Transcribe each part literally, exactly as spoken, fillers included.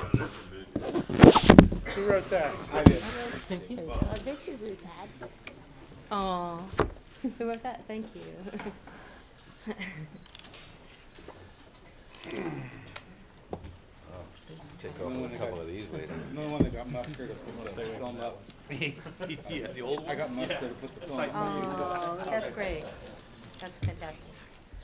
Who wrote that? I did. Thank you. Oh, this isn't bad. Oh, who wrote that? Thank you. Take over a couple of these later. I'm the one that got mustard to put the film up. Yeah, the old I got mustard to put the film up. Oh, that's great. That's fantastic.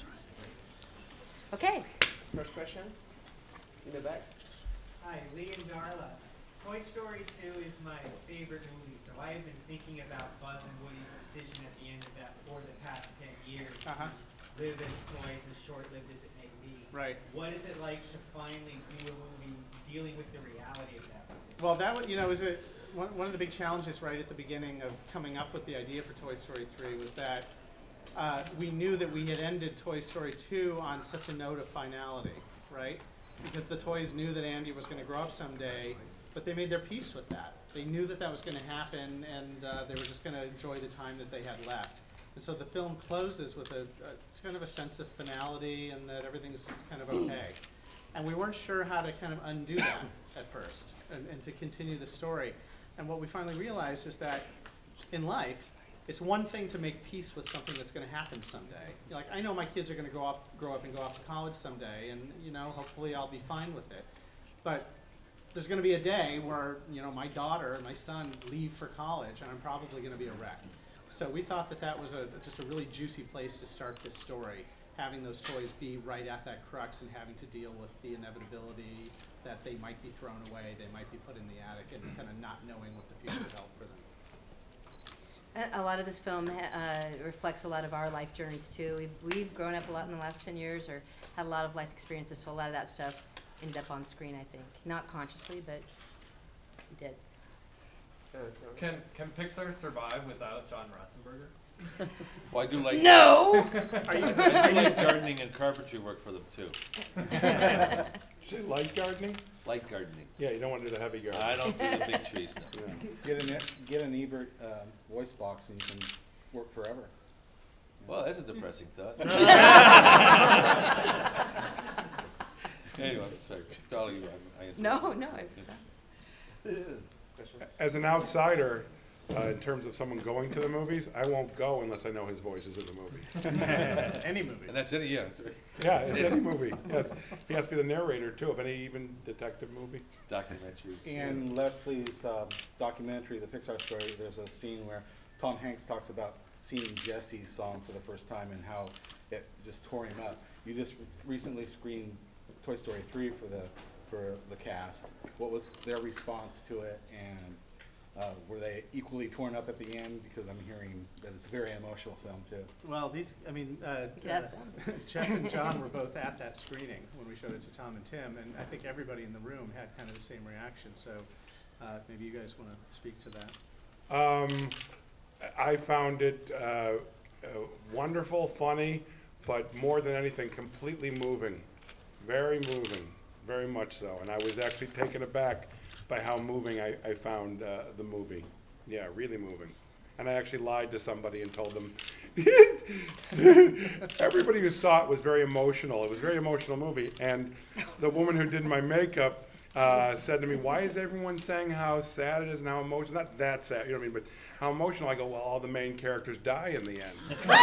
Okay. First question, in the back. Hi, Lee and Darla. Toy Story two is my favorite movie, so I have been thinking about Buzz and Woody's decision at the end of that for the past ten years Uh-huh. to live as toys, as short-lived as it may be. Right. What is it like to finally do a movie dealing with the reality of that decision? Well, that was, you know, was a, one, one of the big challenges right at the beginning of coming up with the idea for Toy Story three was that uh, we knew that we had ended Toy Story two on such a note of finality, right? Because the toys knew that Andy was going to grow up someday, but they made their peace with that. They knew that that was going to happen, and uh, they were just going to enjoy the time that they had left. And so the film closes with a, a kind of a sense of finality and that everything's kind of okay. And we weren't sure how to kind of undo that at first and, and to continue the story. And what we finally realized is that in life, it's one thing to make peace with something that's going to happen someday. You're like, I know my kids are going to grow up, grow up and go off to college someday, and you know, hopefully I'll be fine with it. But there's going to be a day where you know my daughter and my son leave for college, and I'm probably going to be a wreck. So we thought that that was a, just a really juicy place to start this story, having those toys be right at that crux and having to deal with the inevitability that they might be thrown away, they might be put in the attic, and kind of not knowing what the future held for them. A a lot of this film uh, reflects a lot of our life journeys too. We've, we've grown up a lot in the last ten years, or had a lot of life experiences, so a lot of that stuff ended up on screen, I think. Not consciously, but we did. Uh, so Can can Pixar survive without John Ratzenberger? Well, I do like. No! I do like gardening and carpentry work for them too. Say light gardening? Light gardening. Yeah, you don't want to do the heavy gardening. I don't do the big trees now. Yeah. Get an, get an Ebert um, voice box and you can work forever. Well, that's a depressing thought. Anyway, sorry, Dolly, you, I, I No, no. It's not. It is. question. As an outsider, uh, in terms of someone going to the movies, I won't go unless I know his voice is in the movie. Any movie. And that's it, yeah. that's right. Yeah, it's any movie. Yes, he has to be the narrator too of any even detective movie. Documentaries. In Leslie's uh, documentary, The Pixar Story, there's a scene where Tom Hanks talks about seeing Jesse's song for the first time and how it just tore him up. You just recently screened Toy Story three for the for the cast. What was their response to it, and uh, were they equally torn up at the end? Because I'm hearing that it's a very emotional film too. Well, these, I mean, uh, Yes, uh, Jeff and John were both at that screening when we showed it to Tom and Tim, and I think everybody in the room had kind of the same reaction. So uh, maybe you guys want to speak to that. Um, I found it uh, uh, wonderful, funny, but more than anything, completely moving. Very moving, very much so. And I was actually taken aback by how moving I, I found uh, the movie. Yeah, really moving. And I actually lied to somebody and told them, everybody who saw it was very emotional. It was a very emotional movie. And the woman who did my makeup uh, said to me, why is everyone saying how sad it is and how emotional? Not that sad, you know what I mean, but how emotional. I go, well, all the main characters die in the end.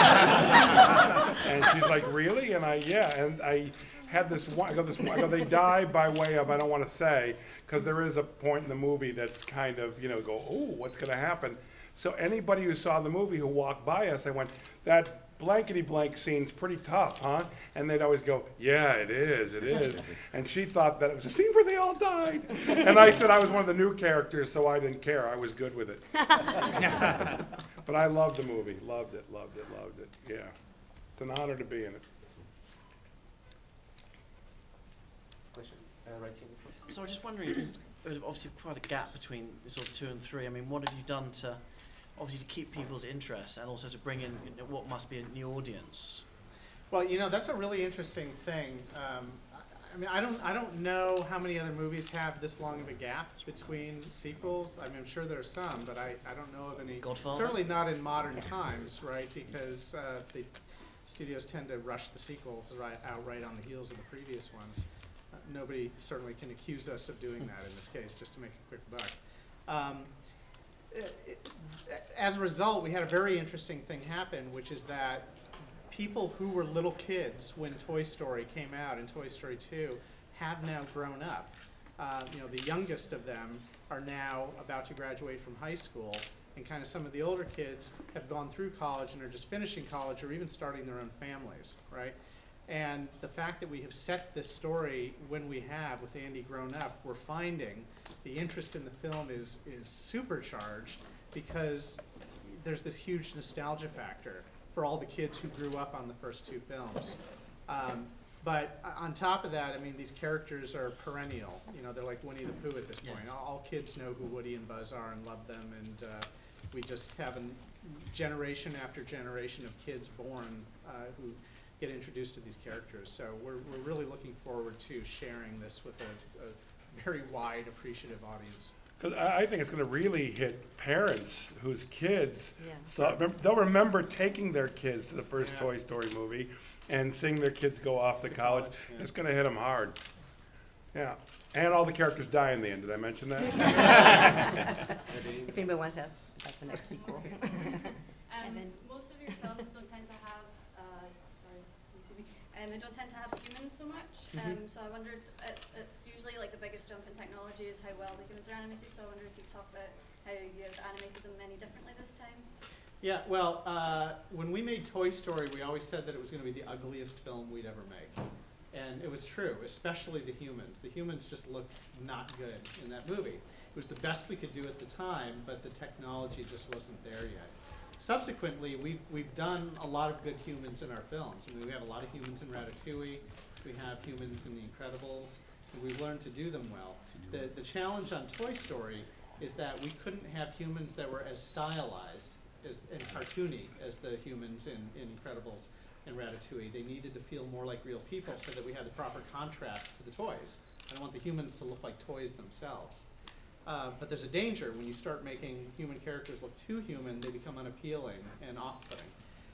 And she's like, really? And I, yeah, and I had this one, I go, this one, I go, they die by way of, I don't want to say, because there is a point in the movie that kind of, you know, go, oh, what's going to happen? So anybody who saw the movie who walked by us, I went, that blankety blank scene's pretty tough, huh? And they'd always go, yeah, it is, it is. And she thought that it was a scene where they all died. And I said I was one of the new characters, so I didn't care. I was good with it. But I loved the movie, loved it, loved it, loved it, yeah. It's an honor to be in it. Question. Uh, right here. So I was just wondering, there's obviously quite a gap between sort of two and three. I mean, what have you done to, obviously, to keep people's interest and also to bring in you know, what must be a new audience? Well, you know, that's a really interesting thing. Um, I, I mean, I don't, I don't know how many other movies have this long of a gap between sequels. I mean, I'm sure there are some, but I, I don't know of any. Godfather? Certainly not in modern times, right? Because uh, the studios tend to rush the sequels right out right on the heels of the previous ones. Uh, nobody certainly can accuse us of doing that in this case, just to make a quick buck. Um, it- it- as a result, we had a very interesting thing happen, which is that people who were little kids when Toy Story came out and Toy Story two have now grown up. Uh, you know, the youngest of them are now about to graduate from high school, and kind of some of the older kids have gone through college and are just finishing college or even starting their own families, right? And the fact that we have set this story when we have with Andy grown up, we're finding the interest in the film is, is supercharged because there's this huge nostalgia factor for all the kids who grew up on the first two films. Um, but o- on top of that, I mean, these characters are perennial. You know, they're like Winnie the Pooh at this point. Yes. All, all kids know who Woody and Buzz are and love them, and uh, we just have a generation after generation of kids born uh, who get introduced to these characters. So we're, we're really looking forward to sharing this with a, a very wide, appreciative audience. Because I, I think it's gonna really hit parents whose kids, Yeah. so, remem- they'll remember taking their kids to the first Yeah. Toy Story movie and seeing their kids go off to To college. college, yeah. It's gonna hit them hard. Yeah, and all the characters die in the end, did I mention that? If anybody wants to ask about the next sequel. Um, Evan? most of your films don't tend to have, uh, sorry, can you see me? Um, they don't tend to have humans so much. Um, Mhm. so I wondered, it's, it's usually like the biggest jump in technology is how well the humans are animated. So I wonder if you could talk about how you've animated them any differently this time. Yeah, well, uh, when we made Toy Story, we always said that it was going to be the ugliest film we'd ever make. And it was true, especially the humans. The humans just looked not good in that movie. It was the best we could do at the time, but the technology just wasn't there yet. Subsequently, we've, we've done a lot of good humans in our films. I mean, we have a lot of humans in Ratatouille, we have humans in The Incredibles, and we've learned to do them well. The, the challenge on Toy Story is that we couldn't have humans that were as stylized as, and cartoony as the humans in, in Incredibles and Ratatouille. They needed to feel more like real people so that we had the proper contrast to the toys. I don't want the humans to look like toys themselves. Uh, but there's a danger when you start making human characters look too human, they become unappealing and off-putting.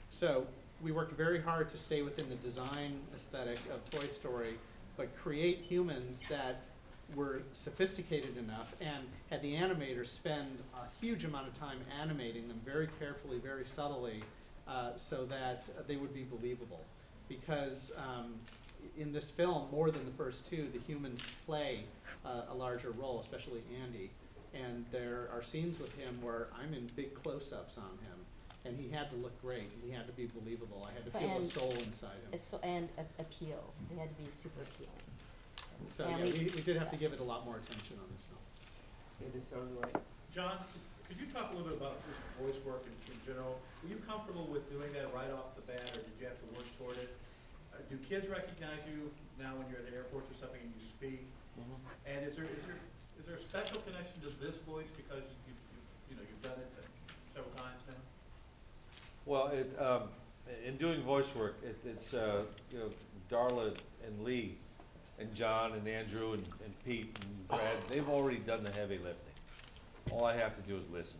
So we worked very hard to stay within the design aesthetic of Toy Story, but create humans that were sophisticated enough and had the animators spend a huge amount of time animating them very carefully, very subtly, uh, so that uh, they would be believable. Because um, in this film, more than the first two, the humans play uh, a larger role, especially Andy. And there are scenes with him where I'm in big close-ups on him, and he had to look great, and he had to be believable. I had to feel And the soul inside him. It's so, and a- appeal. They had to be super appealing. So and yeah, we- we, we did have to give it a lot more attention on this film. It is on the right. John, could you talk a little bit about just voice work in, in general? Were you comfortable with doing that right off the bat, or did you have to work toward it? Uh, do kids recognize you now when you're at the airport or something and you speak? And is there, is there, is there a special connection to this voice because you've, you've, you know, you've done it several times now? Well, it, um, in doing voice work, it, it's, uh, you know, Darla and Lee and John and Andrew and, and Pete and Brad, they've already done the heavy lifting. All I have to do is listen.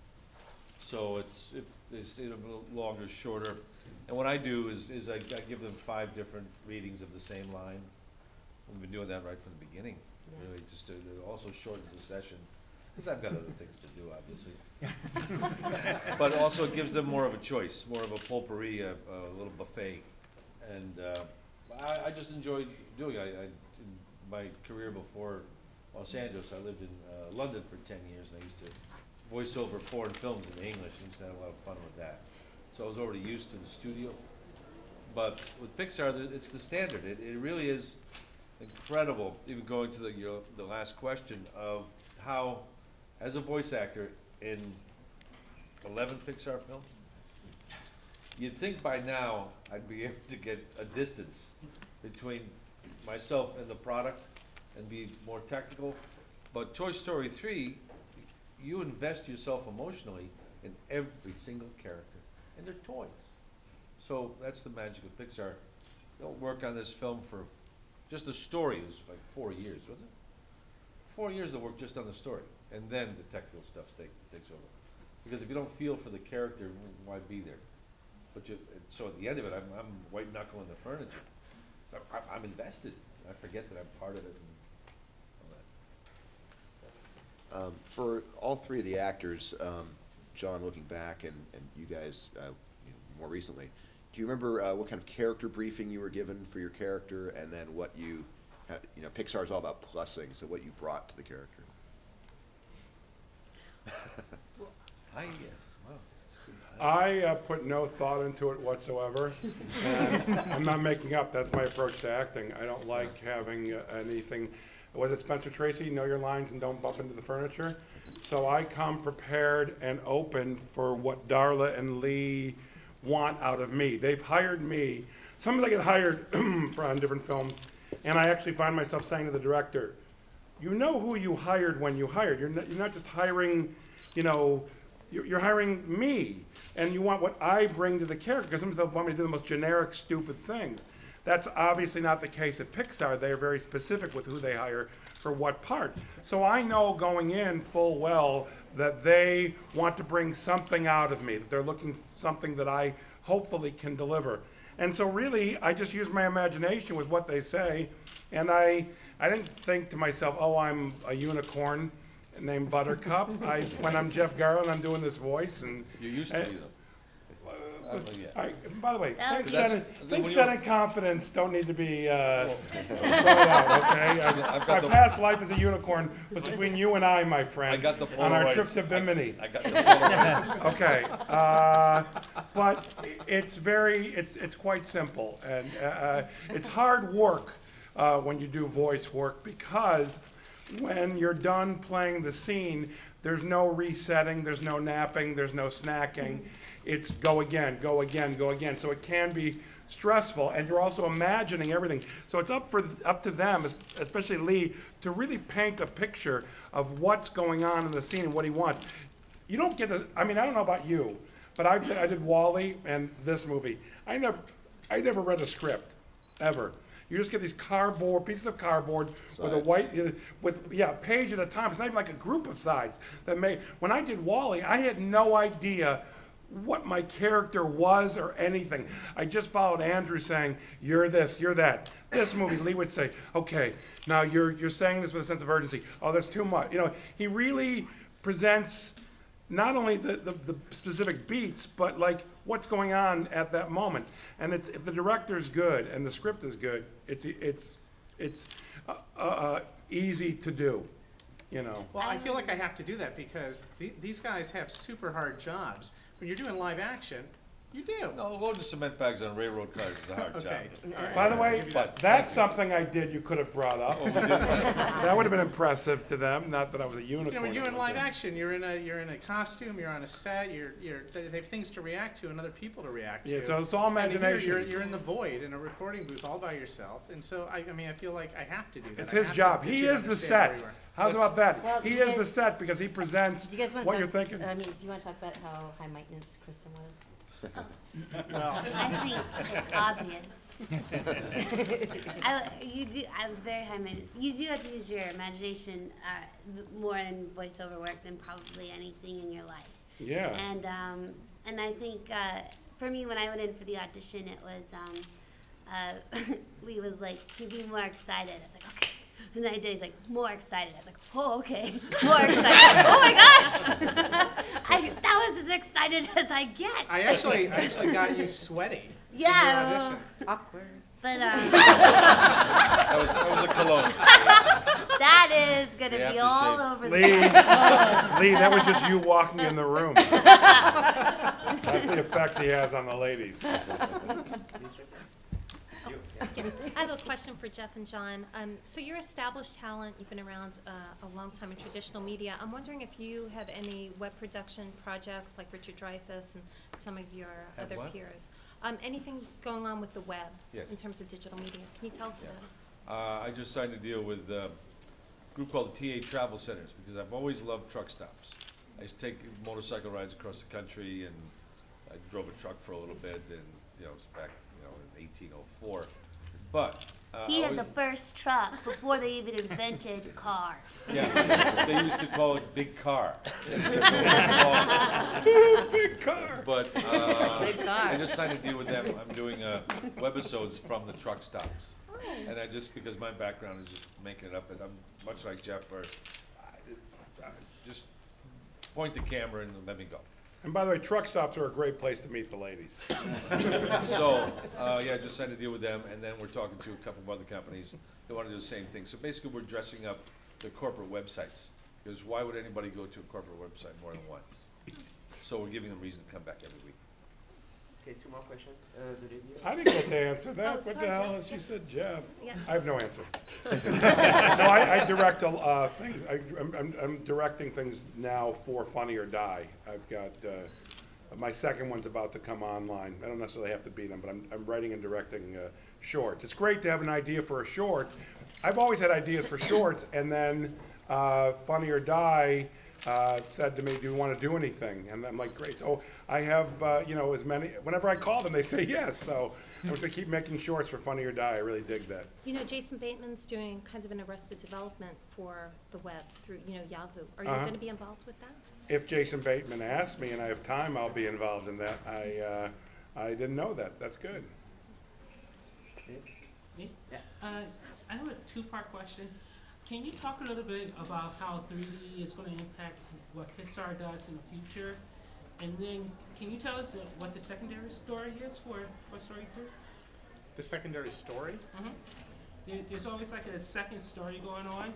So it's, if it's a little longer, shorter. And what I do is, is I, I give them five different readings of the same line. We've been doing that right from the beginning, Yeah. really, just to, it also shortens the session, because I've got other things to do, obviously. But also it gives them more of a choice, more of a potpourri, a, a little buffet. And, uh, I, I just enjoy doing it. I, I, in my career before Los Angeles, I lived in, uh, London for ten years, and I used to voice over foreign films in English, and used to have a lot of fun with that. So I was already used to the studio. But with Pixar, th- it's the standard. It, it really is incredible, even going to the, you know, the last question of how, as a voice actor in eleven Pixar films, you'd think by now I'd be able to get a distance between myself and the product and be more technical. But Toy Story three, you invest yourself emotionally in every single character, and they're toys. So that's the magic of Pixar. They'll work on this film for, just the story was like four years, was it? Four years they'll work just on the story, and then the technical stuff take, takes over. Because if you don't feel for the character, why be there? But you, so at the end of it, I'm, I'm white knuckling the furniture. I, I'm invested I forget that I'm part of it and all that. Um, for all three of the actors, um, John, looking back, and, and you guys uh, you know, more recently, do you remember uh, what kind of character briefing you were given for your character, and then what you, uh, you know, Pixar's all about plussing, so what you brought to the character? I, uh, wow, that's good. I uh, put no thought into it whatsoever. And I'm not making up, that's my approach to acting. I don't like having uh, anything, was it Spencer Tracy, know your lines and don't bump into the furniture? So I come prepared and open for what Darla and Lee want out of me. They've hired me, sometimes I get hired for on different films, and I actually find myself saying to the director, you know who you hired when you hired. You're not, you're not just hiring, you know, you're, you're hiring me, and you want what I bring to the character, because sometimes they want me to do the most generic, stupid things. That's obviously not the case at Pixar. They are very specific with who they hire for what part. So I know going in full well that they want to bring something out of me, that they're looking for something that I hopefully can deliver. And so really, I just use my imagination with what they say, and I, I didn't think to myself, oh, I'm a unicorn named Buttercup. I, when I'm Jeff Garland, I'm doing this voice, and You used to and- be though. Uh, well, yeah. I, by the way, That things was- said, in, That's- then things when said you- in confidence don't need to be uh, Well, thrown out, okay? I've I, got my the- past life as a unicorn was between you and I, my friend, I got the on our Polaroids. trip to Bimini. I, I got the Polaroids. Okay, uh, but it's very, it's, it's quite simple, and uh, it's hard work uh, when you do voice work, because when you're done playing the scene, there's no resetting, there's no napping, there's no snacking. It's go again, go again, go again. So it can be stressful, and you're also imagining everything. So it's up for up to them, especially Lee, to really paint a picture of what's going on in the scene and what he wants. You don't get to, I mean, I don't know about you, but I, I did Wall-E and this movie. I never, I never read a script, ever. You just get these cardboard, pieces of cardboard with a Sides. white, uh, with, yeah, a page at a time. It's not even like a group of sides that made, when I did Wall-E, I had no idea what my character was or anything. I just followed Andrew saying, you're this, you're that. This movie, Lee would say, okay, now you're, you're saying this with a sense of urgency. Oh, that's too much. You know, he really presents not only the, the, the specific beats, but like what's going on at that moment. And it's, if the director's good and the script is good, it's, it's, it's uh, uh, easy to do, you know. Well, I feel like I have to do that because the, these guys have super hard jobs. When you're doing live action, you do. No, loading cement bags on railroad cars is a hard job. Okay. all right, By the I'll way, give you that. that's something I did you could have brought up. Oh, we did that. That would have been impressive to them, not that I was a You unicorn. know, when you're in or live anything. action, you're in a you're in a costume, you're on a set, you're you're they they have things to react to and other people to react Yeah, to. so it's all And here imagination. You're, you're in the void in a recording booth all by yourself, and so I, I mean I feel like I have to do that. It's I his have to job. get He you to is the understand set. where you are. How's Let's- about that? Well, He you is the guys- set because he presents Do you guys want what to you're talk, thinking. I mean, do you want to talk about how high maintenance Kristen was? Well, I think it's obvious. I, you do, I was very high maintenance. You do have to use your imagination uh, more in voiceover work than probably anything in your life. Yeah. And um, and I think uh, for me, when I went in for the audition, it was um, uh, Lee was like, "Can you be more excited?" I was like, "Okay." And then I did. He's like, "More excited." I was like, "Oh, okay, more excited." Oh my gosh! I, that was as excited as I get. I actually I actually got you sweaty. in your Yeah. audition. Awkward. But um, That was, that was a cologne. that is They gonna have be to all shave. over Lee, the Lee, that was just you walking in the room. That's the effect he has on the ladies. Yes. I have a question for Jeff and John. Um, so you're established talent, you've been around uh, a long time in traditional media. I'm wondering if you have any web production projects like Richard Dreyfuss and some of your Have other what? peers. Um, anything going on with the web Yes. in terms of digital media? Can you tell us Yeah. about it? Uh, I just signed a deal with uh, a group called the T A Travel Centers because I've always loved truck stops. I used to take motorcycle rides across the country, and I drove a truck for a little bit, and you know, it was back, you know, in eighteen oh four. But uh, He I had the always- first truck before they even invented cars. Yeah, they used to call it Big Car. They used to call it- Big car. But uh, Big car. I just signed a deal with them. I'm doing uh, webisodes from the truck stops. And I just, because my background is just making it up, and I'm much like Jeff, or, I, I just point the camera and let me go. And by the way, truck stops are a great place to meet the ladies. So, uh, yeah, just signed a deal with them, and then we're talking to a couple of other companies that wanna do the same thing. So basically, we're dressing up the corporate websites, because why would anybody go to a corporate website more than once? So we're giving them reason to come back every week. Okay, two more questions. Uh, the radio. I didn't get to answer that. Oh, What the sorry, hell? Jeff. She said Jeff. Yeah. I have no answer. No, I, I direct a, uh, things, I, I'm, I'm, I'm directing things now for Funny or Die. I've got, uh, my second one's about to come online. I don't necessarily have to be them, but I'm, I'm writing and directing, uh, shorts. It's great to have an idea for a short. I've always had ideas for shorts, and then, uh, Funny or Die, uh, said to me, do you want to do anything? And I'm like, great. So I have, uh, you know, as many, whenever I call them, they say yes. So I'm going to keep making shorts for Funny or Die. I really dig that. You know, Jason Bateman's doing kind of an Arrested Development for the web through, you know, Yahoo. Are you Uh-huh. going to be involved with that? If Jason Bateman asks me and I have time, I'll be involved in that. I, uh, I didn't know that. That's good. Please. Me? Yeah. Uh, I have a two-part question. Can you talk a little bit about how three D is going to impact what Pixar does in the future? And then, can you tell us uh, what the secondary story is for Toy Story two? The secondary story? Mm-hmm. There, there's always like a second story going on.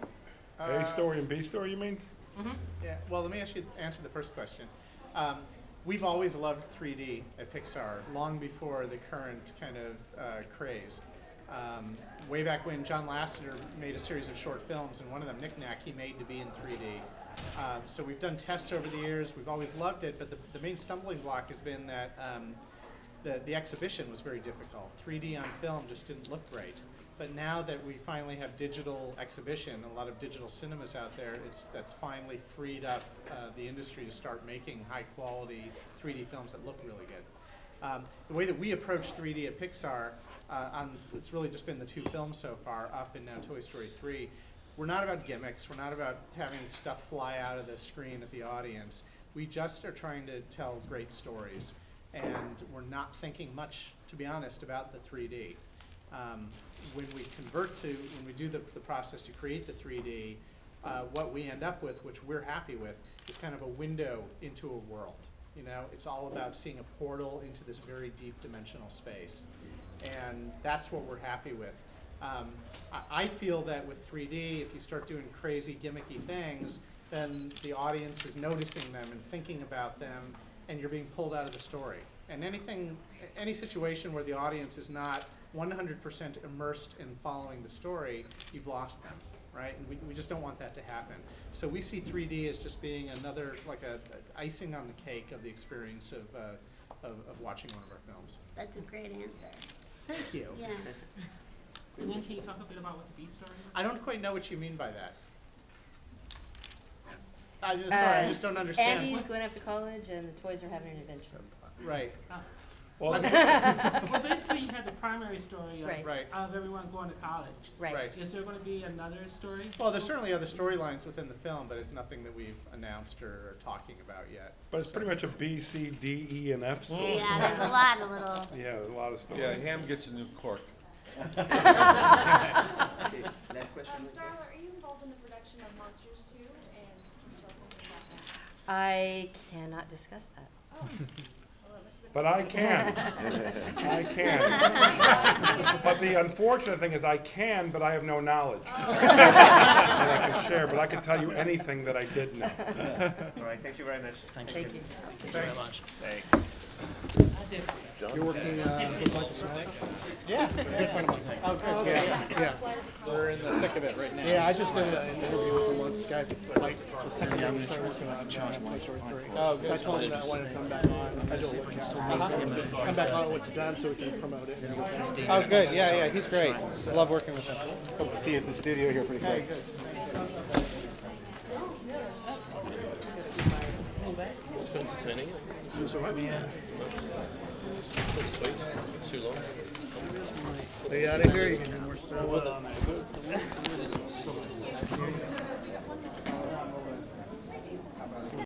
A Uh, story and B story, you mean? Mm-hmm. Yeah, well, let me ask you, answer the first question. Um, we've always loved three D at Pixar, long before the current kind of uh, craze. Um, way back when John Lasseter made a series of short films, and one of them, Knick Knack, he made to be in three D. Um, so we've done tests over the years, we've always loved it, but the, the main stumbling block has been that um, the, the exhibition was very difficult. three D on film just didn't look great. But now that we finally have digital exhibition, a lot of digital cinemas out there, it's, that's finally freed up uh, the industry to start making high quality three D films that look really good. Um, the way that we approach three D at Pixar, uh, on, it's really just been the two films so far, Up and now Toy Story three, we're not about gimmicks, we're not about having stuff fly out of the screen at the audience. We just are trying to tell great stories, and we're not thinking much, to be honest, about the three D. Um, when we convert to, when we do the, the process to create the three D, uh, what we end up with, which we're happy with, is kind of a window into a world. You know, it's all about seeing a portal into this very deep dimensional space. And that's what we're happy with. Um, I, I feel that with three D, if you start doing crazy gimmicky things, then the audience is noticing them and thinking about them, and you're being pulled out of the story. And anything, any situation where the audience is not one hundred percent immersed in following the story, you've lost them, right? And we, we just don't want that to happen. So we see three D as just being another, like a, a icing on the cake of the experience of, uh, of, of watching one of our films. That's a great answer. Thank you. Yeah. And then, can you talk a bit about what the B story is? I don't quite know what you mean by that. I'm sorry, Uh, I just don't understand. Andy's going off to college, and the toys are having an adventure. Right. Well, Well, basically, you have the primary story of, Right. Right. of everyone going to college. Right. Right. Is there going to be another story? Well, there's certainly other storylines within the film, but it's nothing that we've announced or are talking about yet. but it's pretty much a B, C, D, E, and F story. Yeah, there's a lot of little. Yeah, there's a lot of stories. Yeah, Ham gets a new cork. Okay, last question. Um, Darla, are you involved in the production of Monsters two? And can you tell us something about that? I cannot discuss that. Oh. Well, that must have been But I can. I can. But the unfortunate thing is I can, but I have no knowledge that I can share. But I can tell you anything that I did know. All right, thank you very much. Thank you. Thank you. Thank you very much. Thanks. You're working uh, with Michael Smiley? Yeah, good friend of mine. Oh, good. Yeah, yeah. We're in the thick of it right now. Yeah, I just did an interview with him on Skype, like the second day we started working on Toy Story three. Oh, good. So I told him that I wanted to come back on. I do a workshop. Uh-huh. Come back on when it's done so we can promote it. Oh, good. Yeah, yeah, he's great. Love working with him. Hope to see you at the studio here pretty quick. Hey, good. It's been entertaining. It was all right, yeah. Sweet. Too long. Yeah, I agree.